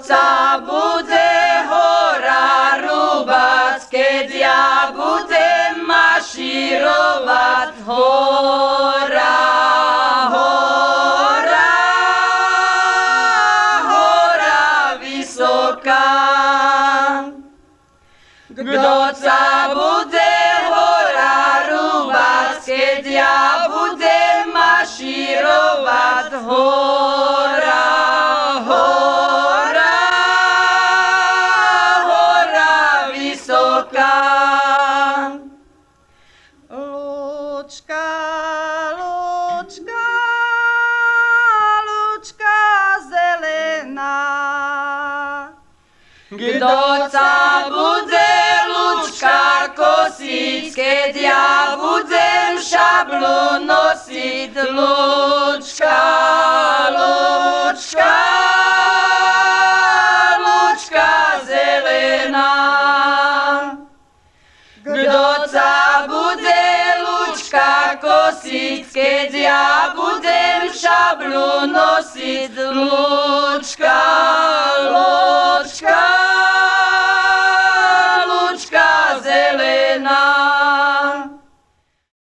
sa bude hora rúbať, keď ja budem mašírovať hora, hora, hora vysoká. Kto sa bude hora rúbať, keď ja budem mašírovať hora, hora, hora vysoká. Lúčka, lúčka, lúčka zelená. Kto sa bude lúčka kosiť, keď ja budem šablu nosiť? Lúčka, lúčka, lúčka zelená. Kto sa bude lúčka kosiť, keď ja budem šablu nosiť? Lúčka,